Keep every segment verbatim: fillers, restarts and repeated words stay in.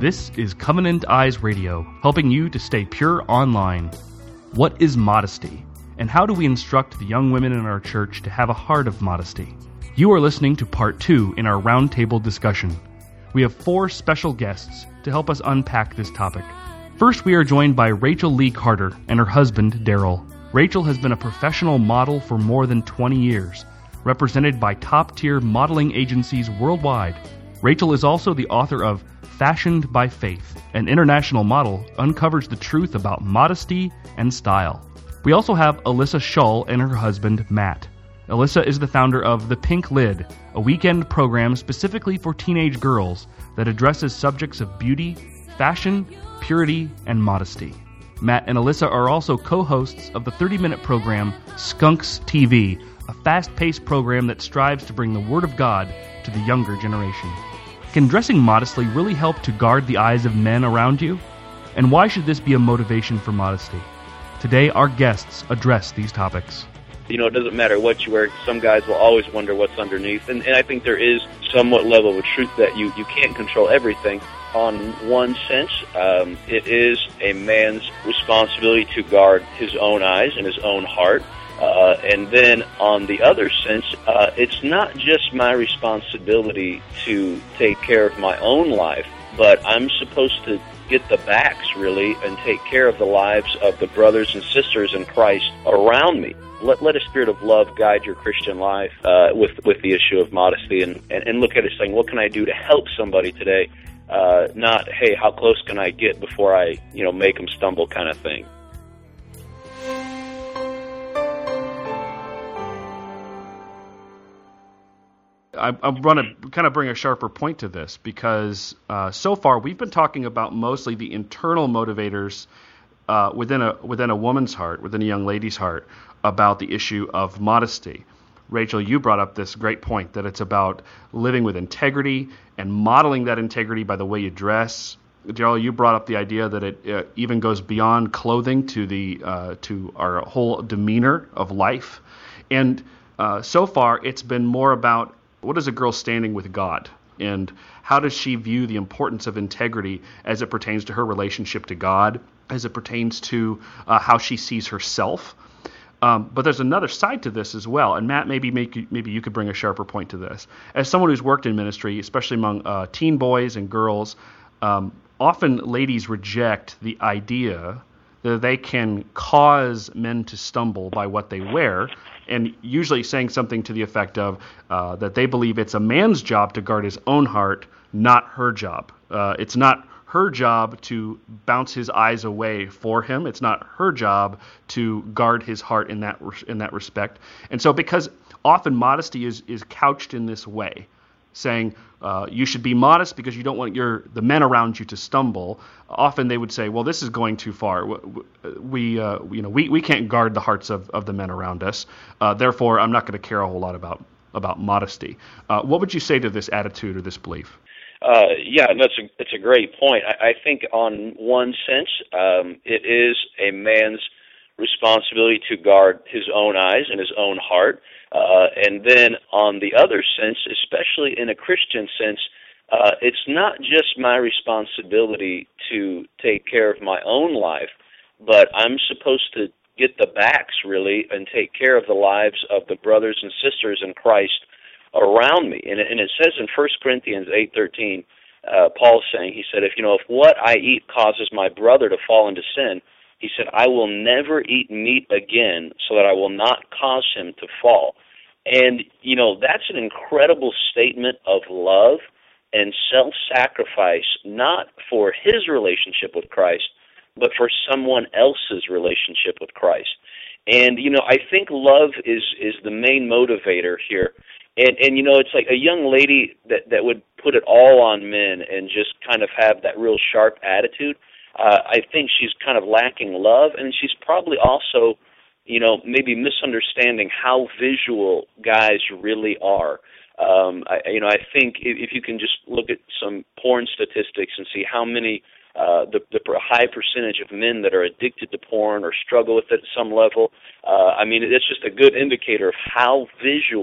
This is Covenant Eyes Radio, helping you to stay pure online. What is modesty? And how do we instruct the young women in our church to have a heart of modesty? You are listening to part two in our roundtable discussion. We have four special guests to help us unpack this topic. First, we are joined by Rachel Lee Carter and her husband, Daryl. Rachel has been a professional model for more than twenty years, represented by top-tier modeling agencies worldwide. Rachel is also the author of Fashioned by Faith. An international model uncovers the truth about modesty and style. We also have Alyssa Shull and her husband, Matt. Alyssa is the founder of The Pink Lid, a weekend program specifically for teenage girls that addresses subjects of beauty, fashion, purity, and modesty. Matt and Alyssa are also co-hosts of the thirty-minute program Skunks T V, a fast-paced program that strives to bring the Word of God to the younger generation. Can dressing modestly really help to guard the eyes of men around you? And why should this be a motivation for modesty? Today, our guests address these topics. You know, it doesn't matter what you wear. Some guys will always wonder what's underneath. And, and I think there is somewhat level of truth that you, you can't control everything. On one sense, um, it is a man's responsibility to guard his own eyes and his own heart. Uh, and then on the other sense, uh, it's not just my responsibility to take care of my own life, but I'm supposed to get the backs, really, and take care of the lives of the brothers and sisters in Christ around me. Let, let a spirit of love guide your Christian life uh, with with the issue of modesty, and, and, and look at it saying, what can I do to help somebody today? Uh, not, hey, how close can I get before I, you know, make them stumble kind of thing. I, I want to kind of bring a sharper point to this because uh, so far we've been talking about mostly the internal motivators uh, within a within a woman's heart, within a young lady's heart, about the issue of modesty. Rachel, you brought up this great point that it's about living with integrity and modeling that integrity by the way you dress. Daryl, you brought up the idea that it uh, even goes beyond clothing to the uh, to our whole demeanor of life. And uh, so far, it's been more about what is a girl standing with God, and how does she view the importance of integrity as it pertains to her relationship to God, as it pertains to uh, how she sees herself. Um, but there's another side to this as well, and Matt, maybe make, maybe you could bring a sharper point to this. As someone who's worked in ministry, especially among uh, teen boys and girls, um, often ladies reject the idea that they can cause men to stumble by what they wear, and usually saying something to the effect of uh, that they believe it's a man's job to guard his own heart, not her job. Uh, it's not her job to bounce his eyes away for him. It's not her job to guard his heart in that in that respect. And so because often modesty is is couched in this way, saying uh, you should be modest because you don't want your the men around you to stumble. Often they would say, well, this is going too far. We, uh, you know, we, we can't guard the hearts of, of the men around us. Uh, therefore, I'm not going to care a whole lot about about modesty. Uh, what would you say to this attitude or this belief? Uh, yeah, that's a that's a great point. I, I think on one sense, um, it is a man's responsibility to guard his own eyes and his own heart. Uh, and then on the other sense, especially in a Christian sense, uh, it's not just my responsibility to take care of my own life, but I'm supposed to get the backs, really, and take care of the lives of the brothers and sisters in Christ around me. And it, and it says in First Corinthians eight thirteen, uh, Paul's saying, he said, if, you know, if what I eat causes my brother to fall into sin, he said, I will never eat meat again so that I will not cause him to fall. And, you know, that's an incredible statement of love and self-sacrifice, not for his relationship with Christ, but for someone else's relationship with Christ. And, you know, I think love is, is the main motivator here. And, and, you know, it's like a young lady that, that would put it all on men and just kind of have that real sharp attitude. Uh, I think she's kind of lacking love, and she's probably also, you know, maybe misunderstanding how visual guys really are. Um, I, you know, I think if, if you can just look at some porn statistics and see how many, uh, the, the high percentage of men that are addicted to porn or struggle with it at some level, uh, I mean, it's just a good indicator of how visual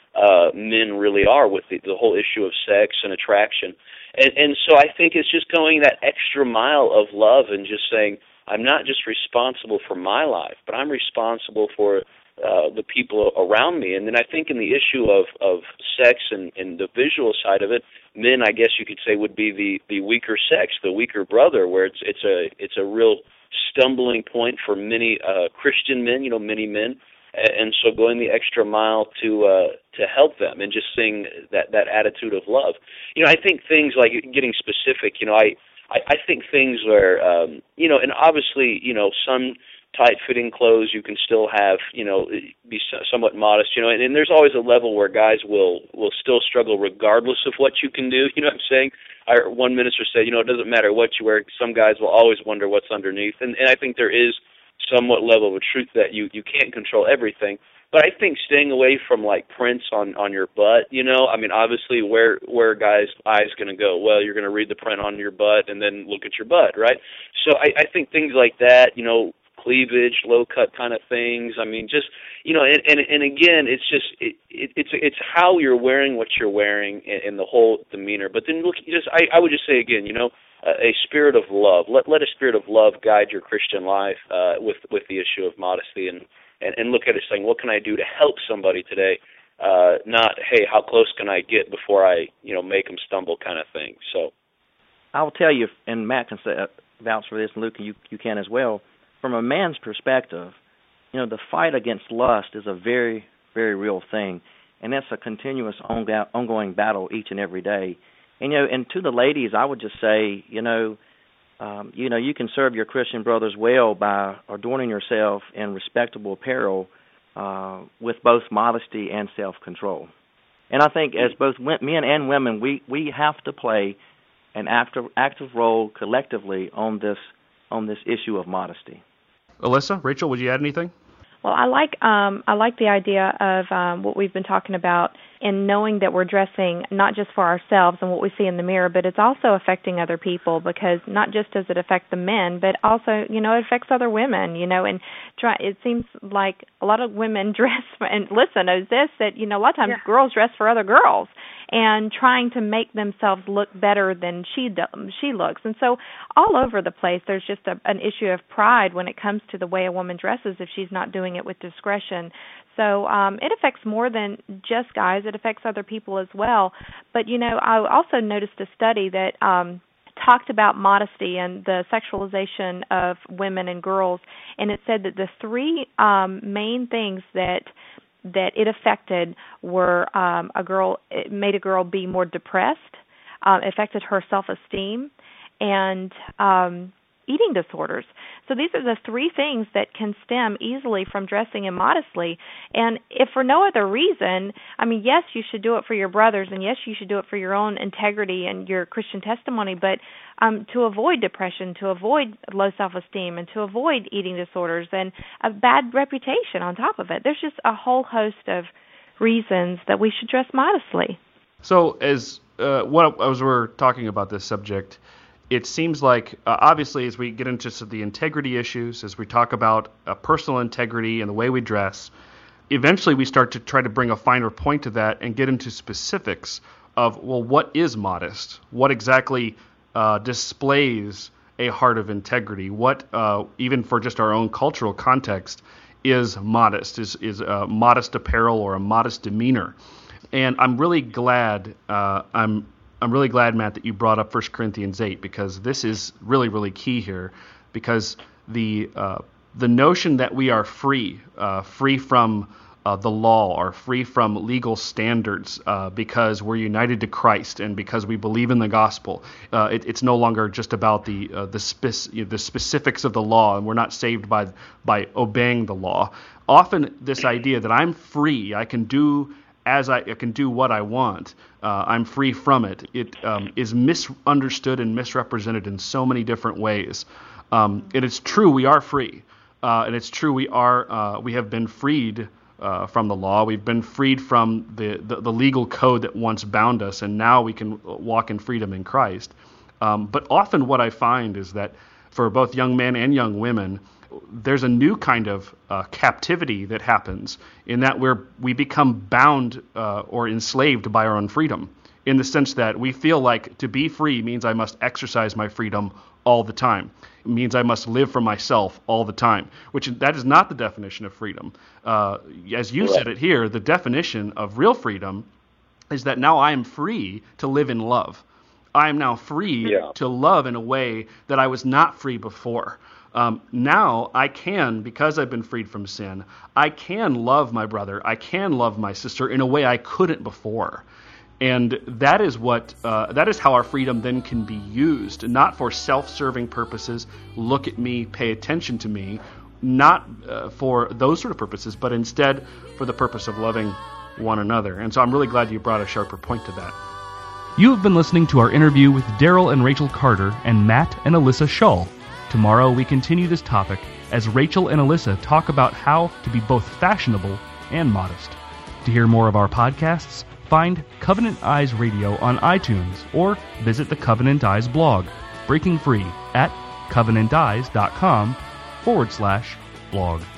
uh, men really are with the, the whole issue of sex and attraction. And, and so I think it's just going that extra mile of love and just saying, I'm not just responsible for my life, but I'm responsible for uh, the people around me. And then I think in the issue of, of sex and, and the visual side of it, men, I guess you could say, would be the, the weaker sex, the weaker brother, where it's it's a it's a real stumbling point for many uh, Christian men, you know, many men. And so going the extra mile to uh, to help them and just seeing that, that attitude of love. You know, I think things like getting specific, you know, I, I, I think things where, um, you know, and obviously, you know, some tight-fitting clothes you can still have, you know, be somewhat modest, you know, and, and there's always a level where guys will, will still struggle regardless of what you can do, you know what I'm saying? I heard one minister said, you know, it doesn't matter what you wear, some guys will always wonder what's underneath, and, and I think there is somewhat level of truth that you, you can't control everything. But I think staying away from like prints on, on your butt, you know, I mean, obviously where where a guy's eyes going to go? Well, you're going to read the print on your butt and then look at your butt, right? So I, I think things like that, you know, cleavage, low cut kind of things. I mean, just, you know, and and, and again, it's just it, it, it's it's how you're wearing what you're wearing and, and the whole demeanor. But then look, just I, I would just say again, you know, a spirit of love. Let let a spirit of love guide your Christian life uh, with with the issue of modesty, and, and, and look at it saying, what can I do to help somebody today? Uh, not, hey, how close can I get before I, you know, make them stumble, kind of thing. So, I'll tell you, and Matt can say, uh, vouch for this, and Luke, you you can as well. From a man's perspective, you know, the fight against lust is a very very real thing, and that's a continuous ongo- ongoing battle each and every day. And, you know, and to the ladies, I would just say, you know, um, you know, you can serve your Christian brothers well by adorning yourself in respectable apparel uh, with both modesty and self-control. And I think as both men and women, we, we have to play an active active role collectively on this on this issue of modesty. Alyssa, Rachel, would you add anything? Well, I like um, I like the idea of um, what we've been talking about in knowing that we're dressing not just for ourselves and what we see in the mirror, but it's also affecting other people, because not just does it affect the men, but also, you know, it affects other women, you know, and try, it seems like a lot of women dress, for, and Alyssa knows this, that, you know, a lot of times yeah. girls dress for other girls and trying to make themselves look better than she do, she looks. And so all over the place, there's just a, an issue of pride when it comes to the way a woman dresses if she's not doing it with discretion. So um, it affects more than just guys. It affects other people as well. But, you know, I also noticed a study that um, talked about modesty and the sexualization of women and girls, and it said that the three um, main things that that it affected were um, a girl, it made a girl be more depressed, um, affected her self-esteem, and um, eating disorders. So these are the three things that can stem easily from dressing immodestly. And if for no other reason, I mean, yes, you should do it for your brothers, and yes, you should do it for your own integrity and your Christian testimony, but um, to avoid depression, to avoid low self-esteem, and to avoid eating disorders and a bad reputation on top of it. There's just a whole host of reasons that we should dress modestly. So as uh, what as we're talking about this subject, it seems like, uh, obviously, as we get into the integrity issues, as we talk about uh, personal integrity and the way we dress, eventually we start to try to bring a finer point to that and get into specifics of, well, what is modest? What exactly uh, displays a heart of integrity? What, uh, even for just our own cultural context, is modest, is, is a modest apparel or a modest demeanor? And I'm really glad, uh, I'm I'm really glad, Matt, that you brought up First Corinthians eight, because this is really, really key here, because the uh, the notion that we are free, uh, free from uh, the law or free from legal standards uh, because we're united to Christ and because we believe in the gospel, uh, it, it's no longer just about the uh, the, spec- you know, the specifics of the law, and we're not saved by by obeying the law. Often this idea that I'm free, I can do as I, I can do what I want, uh, I'm free from it, it um, is misunderstood and misrepresented in so many different ways. Um, it is true we are free, uh, and it's true we are uh, we have been freed uh, from the law. We've been freed from the, the, the legal code that once bound us, and now we can walk in freedom in Christ. Um, but often what I find is that for both young men and young women, there's a new kind of uh, captivity that happens in that we're we become bound uh, or enslaved by our own freedom, in the sense that we feel like to be free means I must exercise my freedom all the time. It means I must live for myself all the time, which that is not the definition of freedom. Uh, as you said it here, the definition of real freedom is that now I am free to live in love. I am now free yeah. to love in a way that I was not free before. Um, now I can, because I've been freed from sin, I can love my brother, I can love my sister in a way I couldn't before. And that is what uh, that is how our freedom then can be used, not for self-serving purposes, look at me, pay attention to me, not uh, for those sort of purposes, but instead for the purpose of loving one another. And so I'm really glad you brought a sharper point to that. You have been listening to our interview with Daryl and Rachel Carter and Matt and Alyssa Shull. Tomorrow we continue this topic as Rachel and Alyssa talk about how to be both fashionable and modest. To hear more of our podcasts, find Covenant Eyes Radio on iTunes or visit the Covenant Eyes blog, breaking free at covenanteyes.com forward slash blog.